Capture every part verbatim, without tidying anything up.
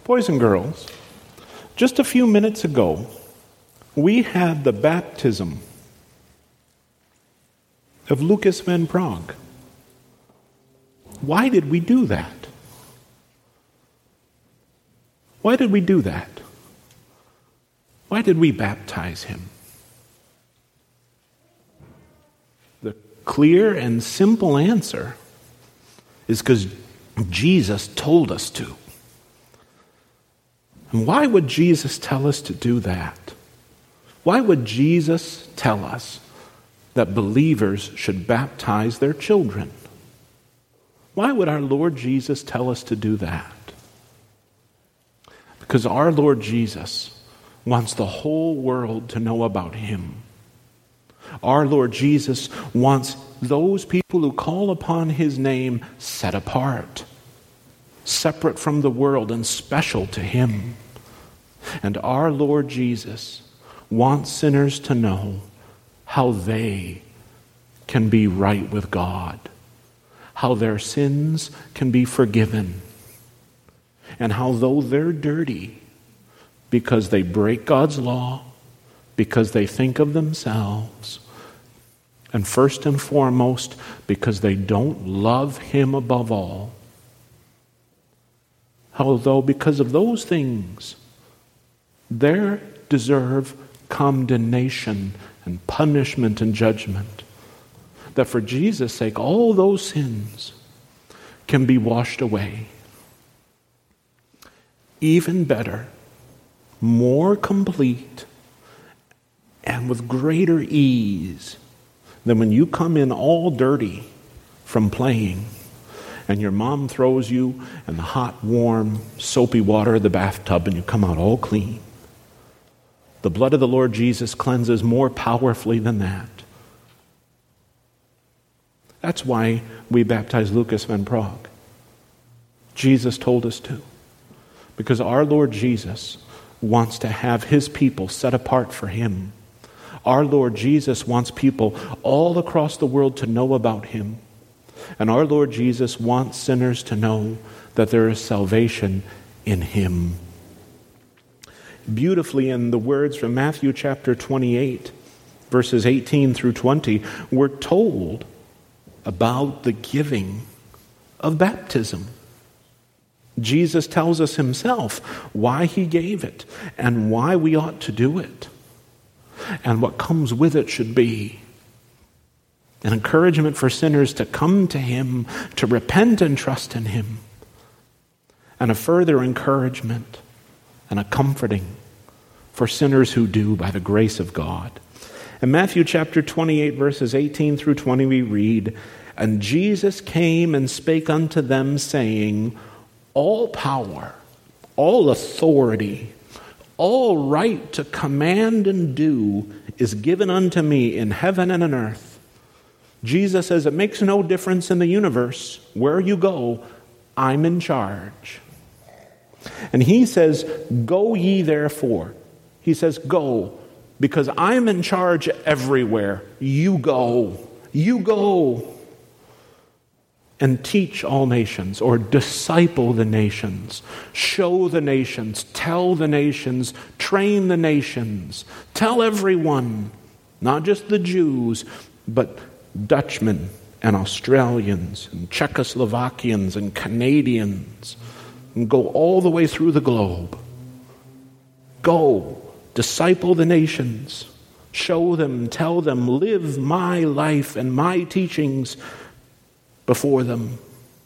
Boys and girls, just a few minutes ago, we had the baptism of Lucas Van Praag. Why did we do that? Why did we do that? Why did we baptize him? The clear and simple answer is because Jesus told us to. And why would Jesus tell us to do that? Why would Jesus tell us that believers should baptize their children? Why would our Lord Jesus tell us to do that? Because our Lord Jesus wants the whole world to know about him. Our Lord Jesus wants those people who call upon his name set apart, separate from the world and special to him. And our Lord Jesus wants sinners to know how they can be right with God, how their sins can be forgiven, and how though they're dirty because they break God's law, because they think of themselves, and first and foremost, because they don't love him above all, how though because of those things, they deserve condemnation and punishment and judgment, that for Jesus' sake, all those sins can be washed away. Even better, more complete, and with greater ease than when you come in all dirty from playing and your mom throws you in the hot, warm, soapy water of the bathtub and you come out all clean. The blood of the Lord Jesus cleanses more powerfully than that. That's why we baptize Lucas Van Praag. Jesus told us to. Because our Lord Jesus wants to have his people set apart for him. Our Lord Jesus wants people all across the world to know about him. And our Lord Jesus wants sinners to know that there is salvation in him. Beautifully, in the words from Matthew chapter twenty-eight, verses eighteen through twenty, we're told about the giving of baptism. Jesus tells us himself why he gave it and why we ought to do it. And what comes with it should be an encouragement for sinners to come to him, to repent and trust in him, and a further encouragement and a comforting for sinners who do by the grace of God. In Matthew chapter twenty-eight, verses eighteen through twenty, we read, "And Jesus came and spake unto them, saying, all power, all authority, all right to command and do is given unto me in heaven and on earth." Jesus says it makes no difference in the universe. Where you go, I'm in charge. And he says, go ye therefore. He says, go, because I'm in charge everywhere. You go. You go. And teach all nations, or disciple the nations, show the nations, tell the nations, train the nations, tell everyone, not just the Jews, but Dutchmen and Australians and Czechoslovakians and Canadians, and go all the way through the globe. Go, disciple the nations, show them, tell them, live my life and my teachings before them.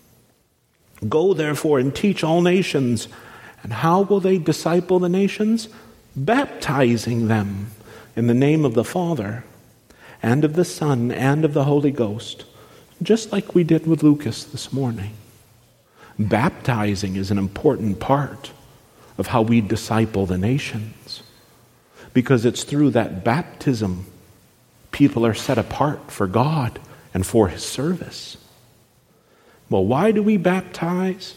Go therefore and teach all nations. And how will they disciple the nations? Baptizing them in the name of the Father and of the Son and of the Holy Ghost, just like we did with Lucas this morning. Baptizing is an important part of how we disciple the nations, because it's through that baptism people are set apart for God and for his service. Well, why do we baptize?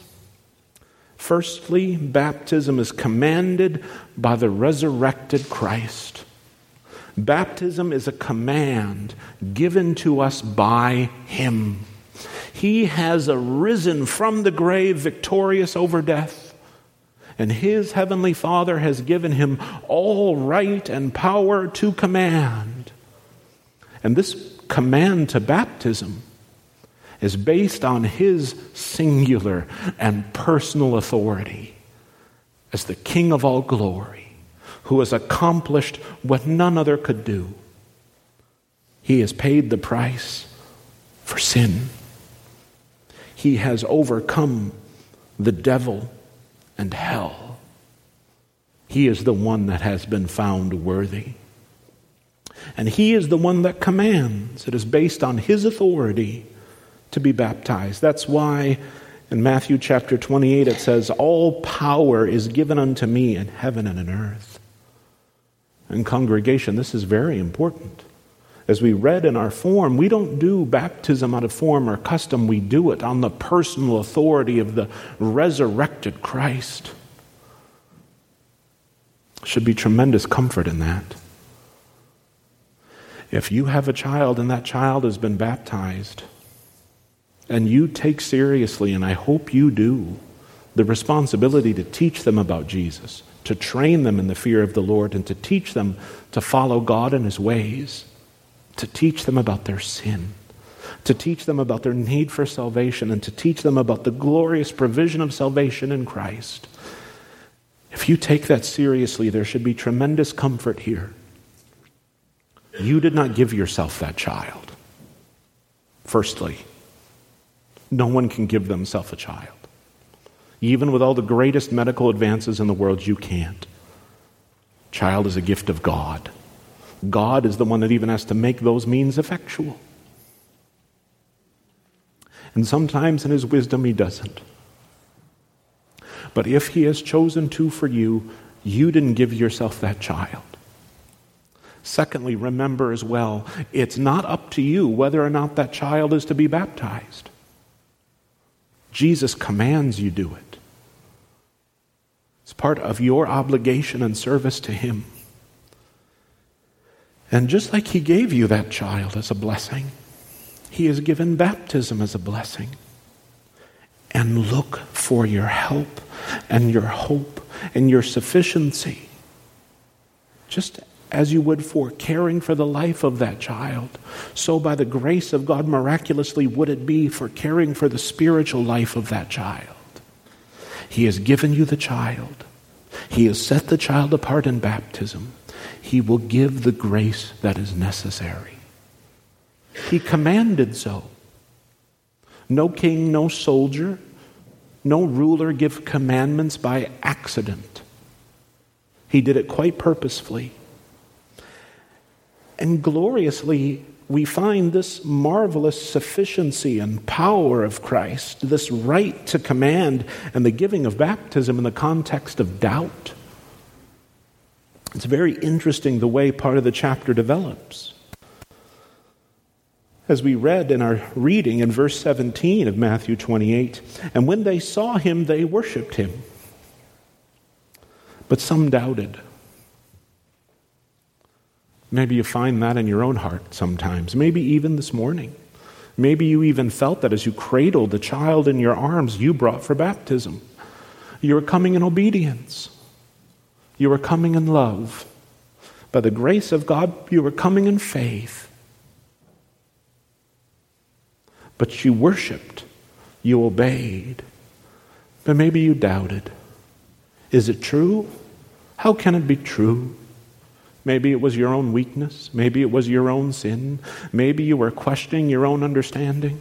Firstly, baptism is commanded by the resurrected Christ. Baptism is a command given to us by him. He has arisen from the grave victorious over death. And his heavenly Father has given him all right and power to command. And this command to baptism is based on his singular and personal authority as the King of all glory, who has accomplished what none other could do. He has paid the price for sin. He has overcome the devil and hell. He is the one that has been found worthy. And he is the one that commands. It is based on his authority to be baptized. That's why in Matthew chapter twenty-eight it says, all power is given unto me in heaven and in earth. And congregation, this is very important. As we read in our form, we don't do baptism out of form or custom. We do it on the personal authority of the resurrected Christ. Should be tremendous comfort in that. If you have a child and that child has been baptized, and you take seriously, and I hope you do, the responsibility to teach them about Jesus, to train them in the fear of the Lord, and to teach them to follow God in his ways, to teach them about their sin, to teach them about their need for salvation, and to teach them about the glorious provision of salvation in Christ. If you take that seriously, there should be tremendous comfort here. You did not give yourself that child. Firstly, no one can give themselves a child. Even with all the greatest medical advances in the world, you can't. Child is a gift of God. God is the one that even has to make those means effectual. And sometimes in his wisdom he doesn't. But if he has chosen to for you, you didn't give yourself that child. Secondly, remember as well, it's not up to you whether or not that child is to be baptized. Jesus commands you do it. It's part of your obligation and service to him. And just like he gave you that child as a blessing, he has given baptism as a blessing. And look for your help and your hope and your sufficiency. Just as you would for caring for the life of that child, so by the grace of God miraculously would it be for caring for the spiritual life of that child. He has given you the child. He has set the child apart in baptism. He will give the grace that is necessary. He commanded so. No king, no soldier, no ruler give commandments by accident. He did it quite purposefully. And gloriously, we find this marvelous sufficiency and power of Christ, this right to command and the giving of baptism in the context of doubt. It's very interesting the way part of the chapter develops. As we read in our reading in verse seventeen of Matthew twenty-eight, and when they saw him, they worshipped him. But some doubted. Maybe you find that in your own heart sometimes. Maybe even this morning. Maybe you even felt that as you cradled the child in your arms you brought for baptism. You were coming in obedience. You were coming in love. By the grace of God, you were coming in faith. But you worshiped. You obeyed. But maybe you doubted. Is it true? How can it be true? Maybe it was your own weakness. Maybe it was your own sin. Maybe you were questioning your own understanding.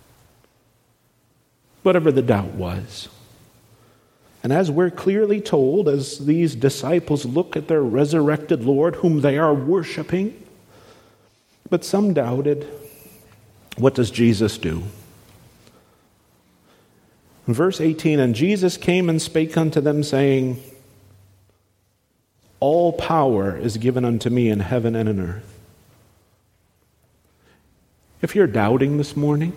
Whatever the doubt was. And as we're clearly told, as these disciples look at their resurrected Lord, whom they are worshiping, but some doubted, what does Jesus do? In verse eighteen, and Jesus came and spake unto them, saying, all power is given unto me in heaven and in earth. If you're doubting this morning,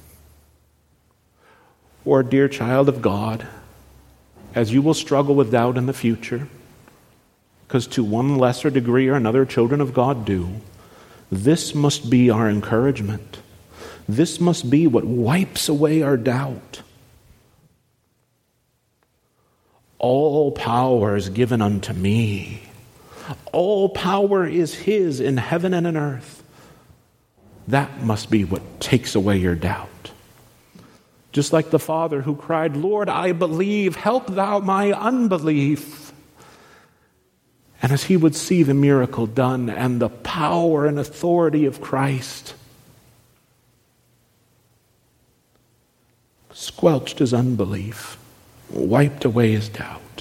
or dear child of God, as you will struggle with doubt in the future, because to one lesser degree or another children of God do, this must be our encouragement. This must be what wipes away our doubt. all power is given unto me. All power is his in heaven and in earth. That must be what takes away your doubt. Just like the father who cried, Lord, I believe, help thou my unbelief. And as he would see the miracle done and the power and authority of Christ, squelched his unbelief, wiped away his doubt.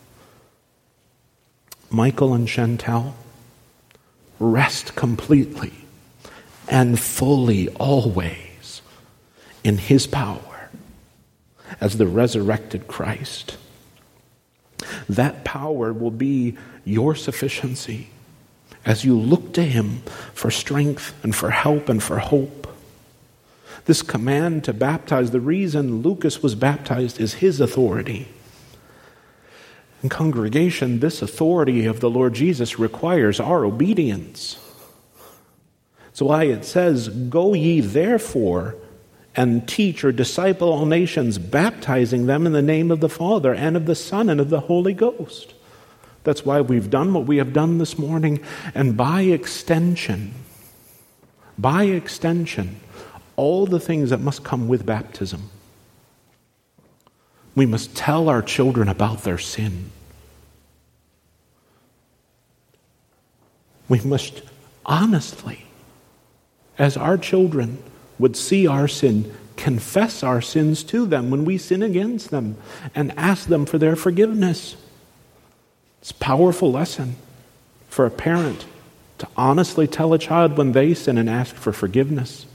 Michael and Chantel, rest completely and fully always in his power as the resurrected Christ. That power will be your sufficiency as you look to him for strength and for help and for hope. This command to baptize, the reason Lucas was baptized is his authority. In congregation, this authority of the Lord Jesus requires our obedience. That's why it says, go ye therefore and teach or disciple all nations, baptizing them in the name of the Father and of the Son and of the Holy Ghost. That's why we've done what we have done this morning. And by extension, by extension, all the things that must come with baptism. We must tell our children about their sin. We must honestly, as our children would see our sin, confess our sins to them when we sin against them and ask them for their forgiveness. It's a powerful lesson for a parent to honestly tell a child when they sin and ask for forgiveness.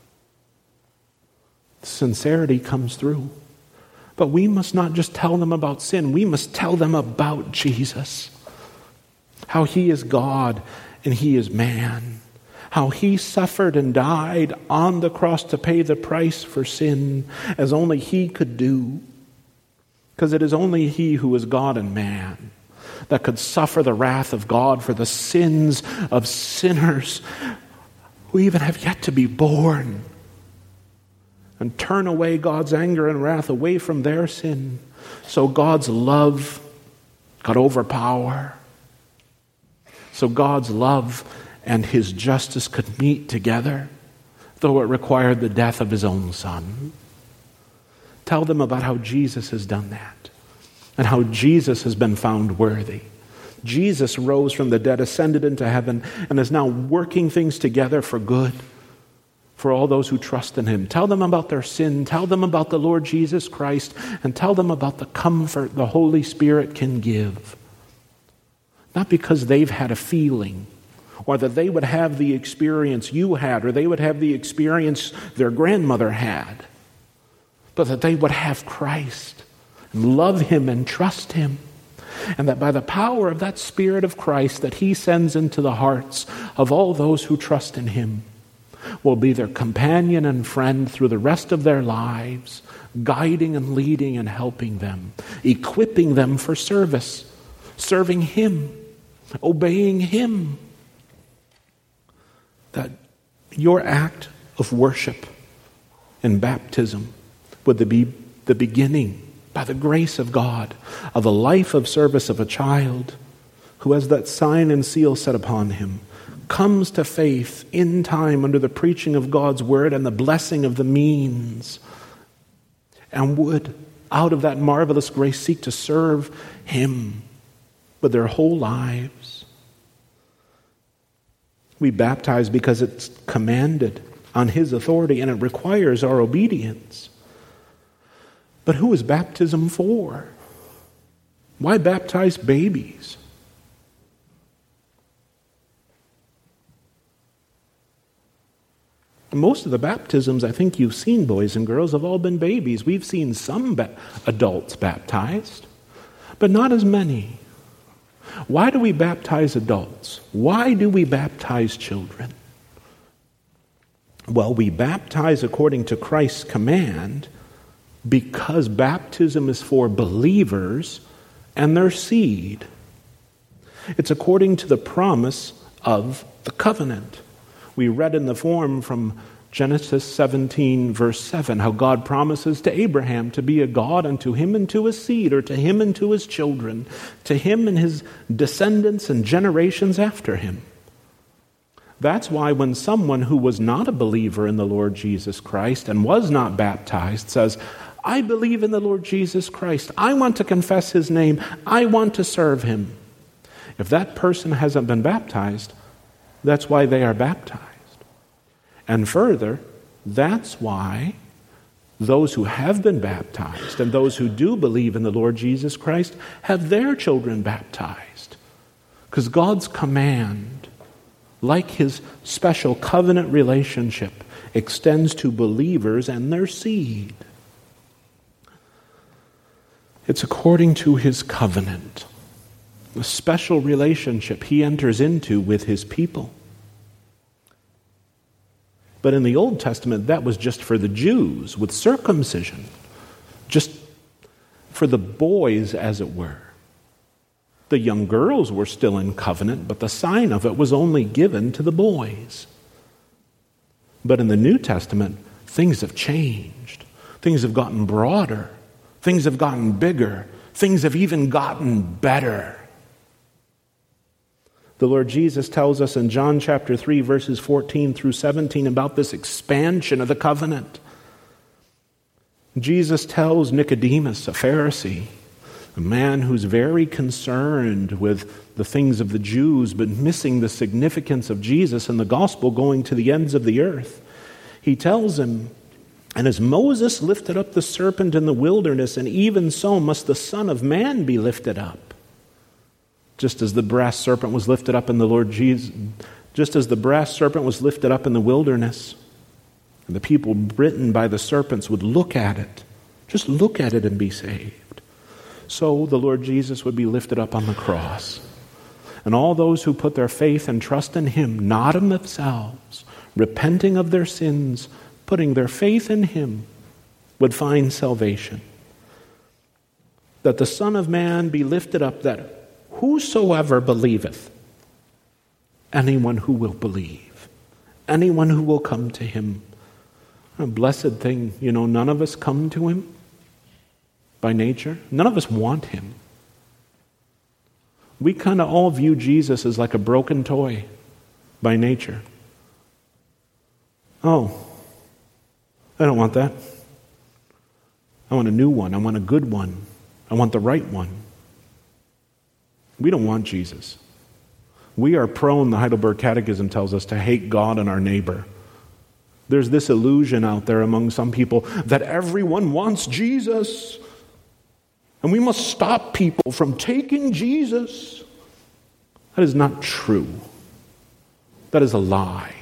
Sincerity comes through. But we must not just tell them about sin. We must tell them about Jesus. How he is God and he is man. How he suffered and died on the cross to pay the price for sin as only he could do. Because it is only he who is God and man that could suffer the wrath of God for the sins of sinners who even have yet to be born, and turn away God's anger and wrath away from their sin, so God's love could overpower, so God's love and his justice could meet together, though it required the death of his own Son. Tell them about how Jesus has done that, and how Jesus has been found worthy. Jesus rose from the dead, ascended into heaven, and is now working things together for good for all those who trust in him. Tell them about their sin. Tell them about the Lord Jesus Christ, and tell them about the comfort the Holy Spirit can give. Not because they've had a feeling, or that they would have the experience you had, or they would have the experience their grandmother had, but that they would have Christ and love him and trust him. And that by the power of that Spirit of Christ that he sends into the hearts of all those who trust in him, will be their companion and friend through the rest of their lives, guiding and leading and helping them, equipping them for service, serving him, obeying him. That your act of worship in baptism would be the beginning, by the grace of God, of a life of service of a child who has that sign and seal set upon him, comes to faith in time under the preaching of God's word and the blessing of the means, and would, out of that marvelous grace, seek to serve him with their whole lives. We baptize because it's commanded on his authority and it requires our obedience. But who is baptism for? Why baptize babies? Most of the baptisms I think you've seen, boys and girls, have all been babies. We've seen some ba- adults baptized, but not as many. Why do we baptize adults? Why do we baptize children? Well, we baptize according to Christ's command because baptism is for believers and their seed. It's according to the promise of the covenant. We read in the form from Genesis seventeen, verse seven, how God promises to Abraham to be a God unto him and to his seed, or to him and to his children, to him and his descendants and generations after him. That's why when someone who was not a believer in the Lord Jesus Christ and was not baptized says, I believe in the Lord Jesus Christ, I want to confess his name, I want to serve him. If that person hasn't been baptized, that's why they are baptized. And further, that's why those who have been baptized and those who do believe in the Lord Jesus Christ have their children baptized. Because God's command, like his special covenant relationship, extends to believers and their seed. It's according to his covenant, a special relationship he enters into with his people. But in the Old Testament, that was just for the Jews with circumcision, just for the boys, as it were. The young girls were still in covenant, but the sign of it was only given to the boys. But in the New Testament, things have changed. Things have gotten broader. Things have gotten bigger. Things have even gotten better. The Lord Jesus tells us in John chapter three, verses fourteen through seventeen, about this expansion of the covenant. Jesus tells Nicodemus, a Pharisee, a man who's very concerned with the things of the Jews, but missing the significance of Jesus and the gospel going to the ends of the earth. He tells him, and as Moses lifted up the serpent in the wilderness, and even so must the Son of Man be lifted up. Just as the brass serpent was lifted up in the Lord Jesus, just as the brass serpent was lifted up in the wilderness, and the people bitten by the serpents would look at it, just look at it and be saved. So the Lord Jesus would be lifted up on the cross. And all those who put their faith and trust in him, not in themselves, repenting of their sins, putting their faith in him, would find salvation. That the Son of Man be lifted up, that whosoever believeth, anyone who will believe, anyone who will come to him. A blessed thing, you know, none of us come to him by nature. None of us want him. We kind of all view Jesus as like a broken toy by nature. Oh, I don't want that. I want a new one. I want a good one. I want the right one. We don't want Jesus. We are prone, the Heidelberg Catechism tells us, to hate God and our neighbor. There's this illusion out there among some people that everyone wants Jesus. And we must stop people from taking Jesus. That is not true. That is a lie.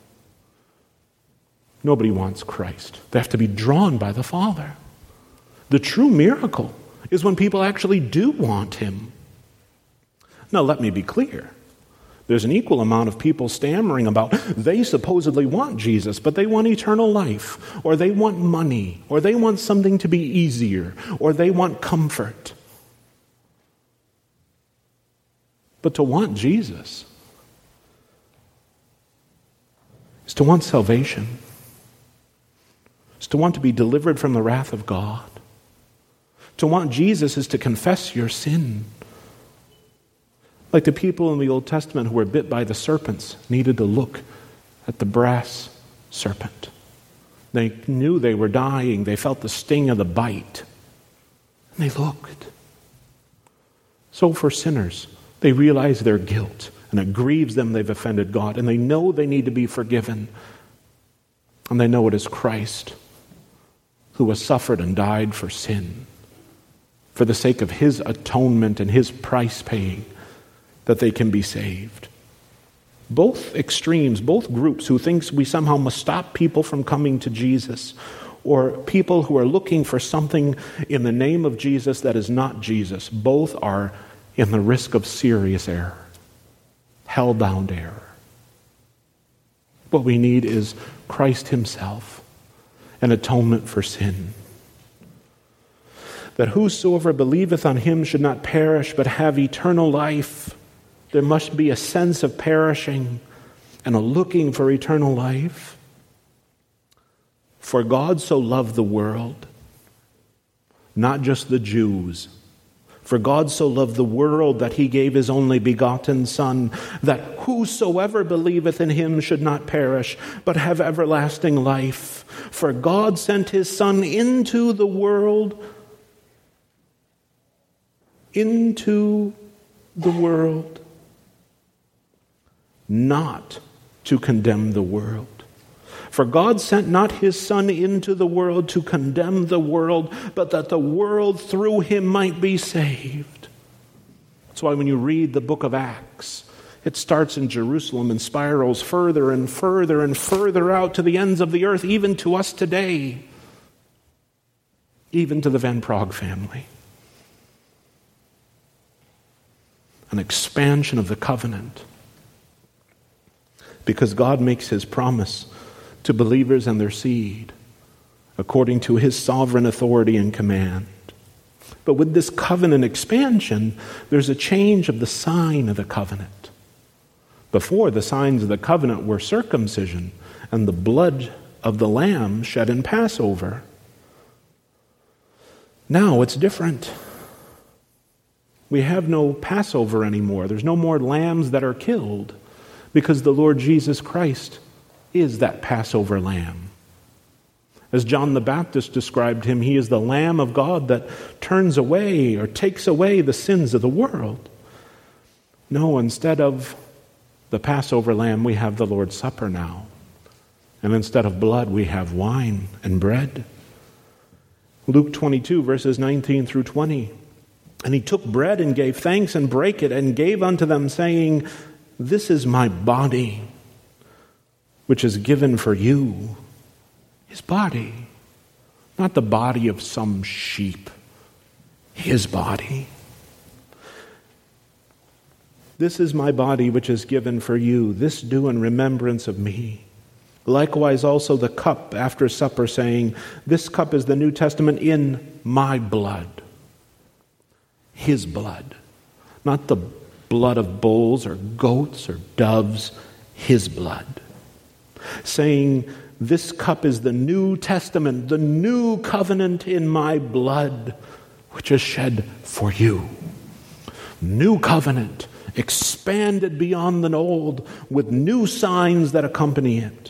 Nobody wants Christ. They have to be drawn by the Father. The true miracle is when people actually do want him. Now, let me be clear. There's an equal amount of people stammering about they supposedly want Jesus, but they want eternal life, or they want money, or they want something to be easier, or they want comfort. But to want Jesus is to want salvation. Is to want to be delivered from the wrath of God. To want Jesus is to confess your sin. Like the people in the Old Testament who were bit by the serpents needed to look at the brass serpent. They knew they were dying. They felt the sting of the bite. And they looked. So for sinners, they realize their guilt, and it grieves them they've offended God, and they know they need to be forgiven. And they know it is Christ who has suffered and died for sin, for the sake of his atonement and his price paying, that they can be saved. Both extremes, both groups who think we somehow must stop people from coming to Jesus, or people who are looking for something in the name of Jesus that is not Jesus, both are in the risk of serious error, hell-bound error. What we need is Christ himself, an atonement for sin. That whosoever believeth on him should not perish, but have eternal life. There must be a sense of perishing and a looking for eternal life. For God so loved the world, not just the Jews. For God so loved the world that he gave his only begotten Son, that whosoever believeth in him should not perish, but have everlasting life. For God sent his Son into the world, into the world, not to condemn the world. For God sent not his Son into the world to condemn the world, but that the world through him might be saved. That's why when you read the book of Acts, it starts in Jerusalem and spirals further and further and further out to the ends of the earth, even to us today, even to the Van Praag family. An expansion of the covenant. Because God makes his promise to believers and their seed according to his sovereign authority and command. But with this covenant expansion, there's a change of the sign of the covenant. Before, the signs of the covenant were circumcision and the blood of the lamb shed in Passover. Now it's different. We have no Passover anymore. There's no more lambs that are killed because the Lord Jesus Christ is that Passover lamb. As John the Baptist described him, he is the Lamb of God that turns away or takes away the sins of the world. No, instead of the Passover lamb, we have the Lord's Supper now. And instead of blood, we have wine and bread. Luke twenty-two, verses nineteen through twenty. And he took bread and gave thanks and brake it and gave unto them, saying, This is my body, which is given for you. His body. Not the body of some sheep. His body. This is my body which is given for you. This do in remembrance of me. Likewise also the cup after supper, saying, This cup is the New Testament in my blood. His blood. Not the blood of bulls or goats or doves. His blood. Saying, This cup is the New Testament, the new covenant in my blood, which is shed for you. New covenant, expanded beyond the old, with new signs that accompany it.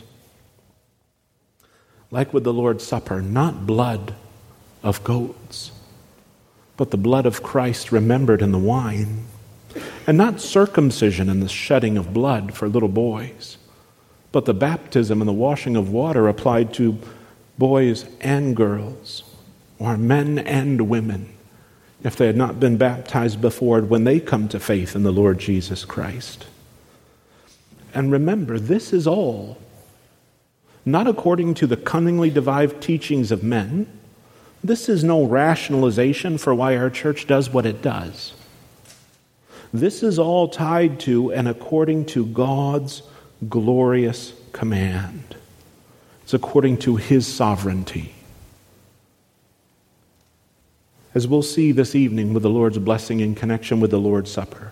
Like with the Lord's Supper, not blood of goats, but the blood of Christ remembered in the wine, and not circumcision in the shedding of blood for little boys, but the baptism and the washing of water applied to boys and girls, or men and women, if they had not been baptized before, when they come to faith in the Lord Jesus Christ. And remember, this is all not according to the cunningly devised teachings of men. This is no rationalization for why our church does what it does. This is all tied to and according to God's glorious command. It's according to his sovereignty. As we'll see this evening with the Lord's blessing in connection with the Lord's Supper,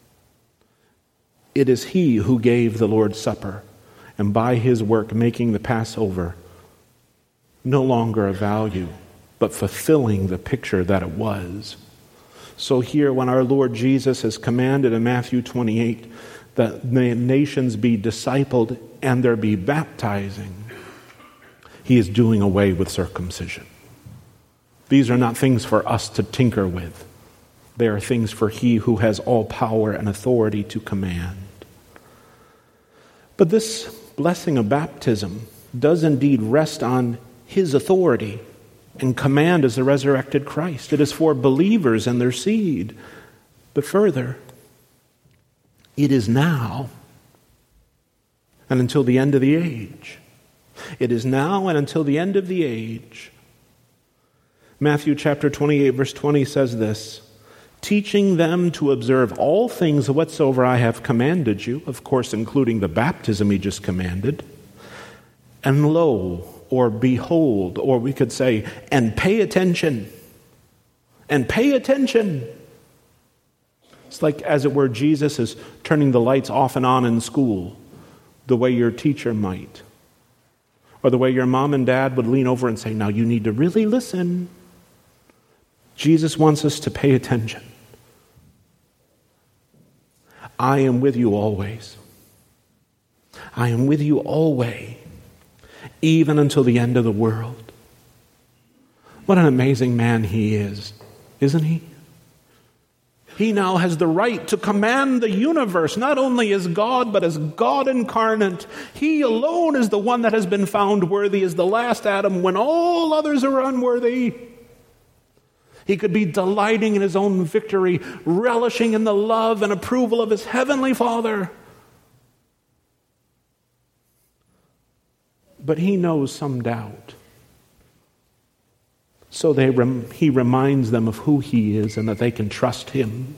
it is he who gave the Lord's Supper, and by his work making the Passover no longer a value, but fulfilling the picture that it was. So here, when our Lord Jesus has commanded in Matthew twenty-eight that the nations be discipled and there be baptizing, he is doing away with circumcision. These are not things for us to tinker with. They are things for he who has all power and authority to command. But this blessing of baptism does indeed rest on his authority and command as the resurrected Christ. It is for believers and their seed. But further, it is now and until the end of the age. It is now and until the end of the age. Matthew chapter twenty-eight, verse twenty says this, teaching them to observe all things whatsoever I have commanded you, of course including the baptism he just commanded. And lo, or behold, or we could say, and pay attention. And pay attention. It's like, as it were, Jesus is turning the lights off and on in school, the way your teacher might. Or the way your mom and dad would lean over and say, now you need to really listen. Jesus wants us to pay attention. I am with you always. I am with you always, even until the end of the world. What an amazing man he is, isn't he? He now has the right to command the universe, not only as God, but as God incarnate. He alone is the one that has been found worthy as the last Adam when all others are unworthy. He could be delighting in his own victory, relishing in the love and approval of his heavenly Father. But he knows some doubt. So they rem- he reminds them of who he is and that they can trust him.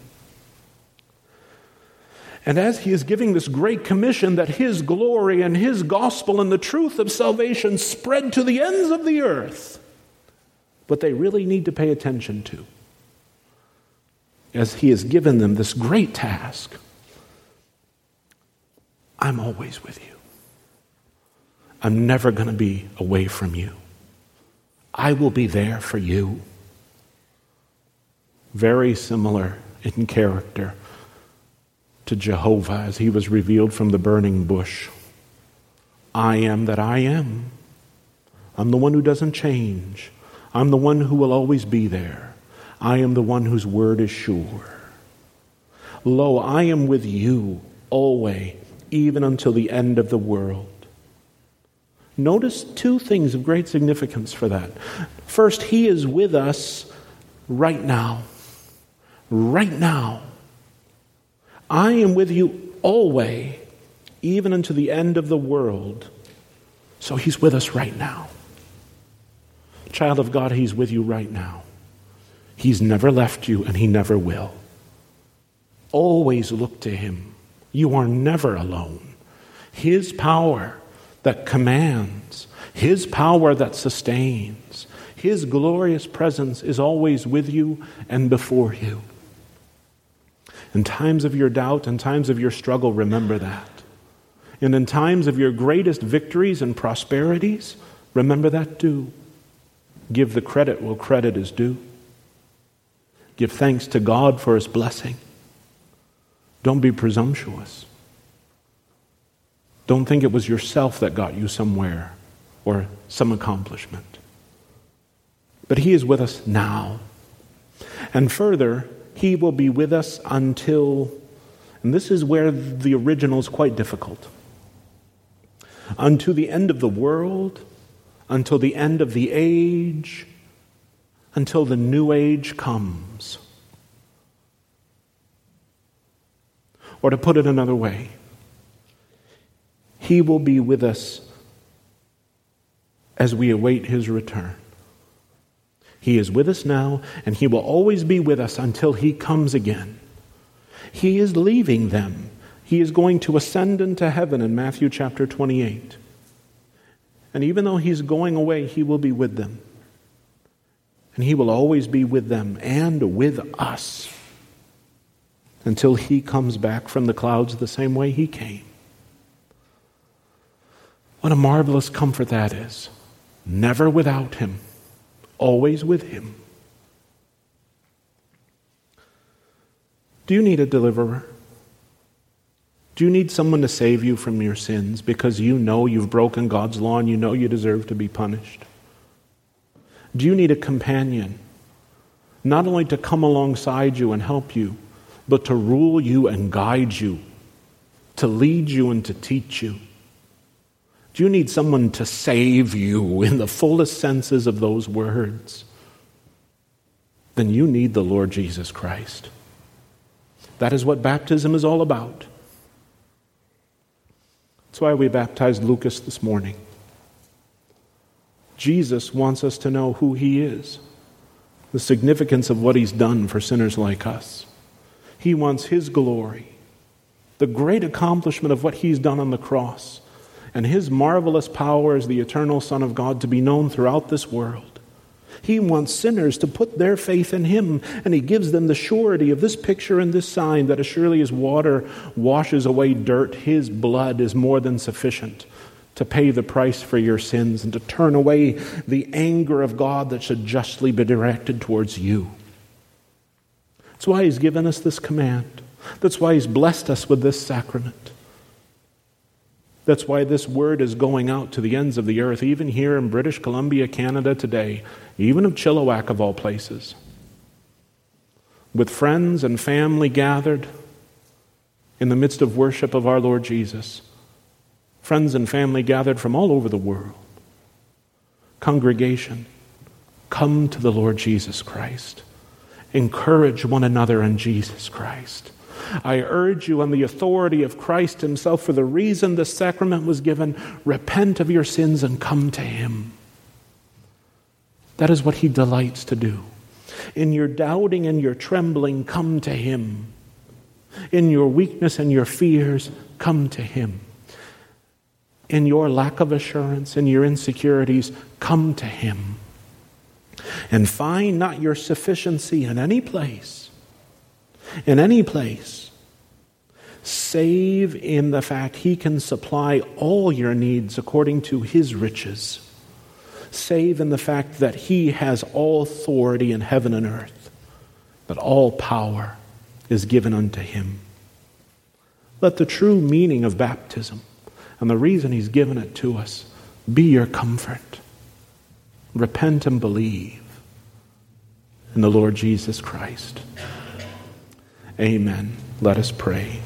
And as he is giving this great commission that his glory and his gospel and the truth of salvation spread to the ends of the earth, what they really need to pay attention to, as he has given them this great task, I'm always with you. I'm never going to be away from you. I will be there for you. Very similar in character to Jehovah as he was revealed from the burning bush. I am that I am. I'm the one who doesn't change. I'm the one who will always be there. I am the one whose word is sure. Lo, I am with you always, even until the end of the world. Notice two things of great significance for that. First, he is with us right now. Right now. I am with you always, even unto the end of the world. So he's with us right now. Child of God, he's with you right now. He's never left you and he never will. Always look to him. You are never alone. His power that commands, his power that sustains, his glorious presence is always with you and before you. In times of your doubt and times of your struggle, remember that. And in times of your greatest victories and prosperities, remember that too. Give the credit where credit is due. Give thanks to God for his blessing. Don't be presumptuous. Don't think it was yourself that got you somewhere or some accomplishment. But he is with us now. And further, he will be with us until, and this is where the original is quite difficult, unto the end of the world, until the end of the age, until the new age comes. Or to put it another way, he will be with us as we await his return. He is with us now, and he will always be with us until he comes again. He is leaving them. He is going to ascend into heaven in Matthew chapter twenty-eight. And even though he's going away, he will be with them. And he will always be with them and with us until he comes back from the clouds the same way he came. What a marvelous comfort that is. Never without him, always with him. Do you need a deliverer? Do you need someone to save you from your sins because you know you've broken God's law and you know you deserve to be punished? Do you need a companion, not only to come alongside you and help you, but to rule you and guide you, to lead you and to teach you? Do you need someone to save you in the fullest senses of those words? Then you need the Lord Jesus Christ. That is what baptism is all about. That's why we baptized Lucas this morning. Jesus wants us to know who he is, the significance of what he's done for sinners like us. He wants his glory, the great accomplishment of what he's done on the cross, and his marvelous power as the eternal Son of God to be known throughout this world. He wants sinners to put their faith in him, and he gives them the surety of this picture and this sign that as surely as water washes away dirt, his blood is more than sufficient to pay the price for your sins and to turn away the anger of God that should justly be directed towards you. That's why He's given us this command. That's why He's blessed us with this sacrament. That's why this word is going out to the ends of the earth, even here in British Columbia, Canada today, even of Chilliwack of all places. With friends and family gathered in the midst of worship of our Lord Jesus. Friends and family gathered from all over the world. Congregation, come to the Lord Jesus Christ. Encourage one another in Jesus Christ. I urge you on the authority of Christ Himself, for the reason this sacrament was given, repent of your sins and come to Him. That is what He delights to do. In your doubting and your trembling, come to Him. In your weakness and your fears, come to Him. In your lack of assurance and your insecurities, come to Him. And find not your sufficiency in any place, in any place, save in the fact He can supply all your needs according to His riches. Save in the fact that He has all authority in heaven and earth, that all power is given unto Him. Let the true meaning of baptism and the reason He's given it to us be your comfort. Repent and believe in the Lord Jesus Christ. Amen. Let us pray.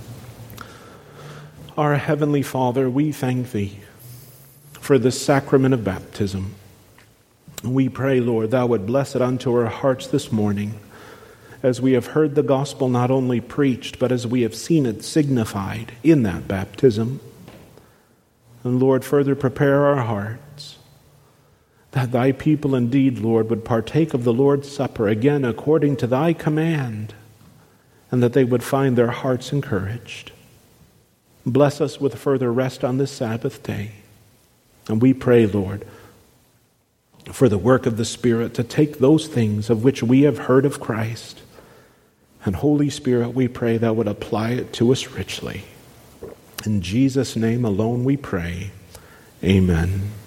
Our Heavenly Father, we thank Thee for this sacrament of baptism. We pray, Lord, Thou would bless it unto our hearts this morning, as we have heard the gospel not only preached, but as we have seen it signified in that baptism. And Lord, further prepare our hearts, that Thy people indeed, Lord, would partake of the Lord's Supper again according to Thy command, and that they would find their hearts encouraged. Bless us with further rest on this Sabbath day. And we pray, Lord, for the work of the Spirit to take those things of which we have heard of Christ. And Holy Spirit, we pray Thou would apply it to us richly. In Jesus' name alone we pray. Amen.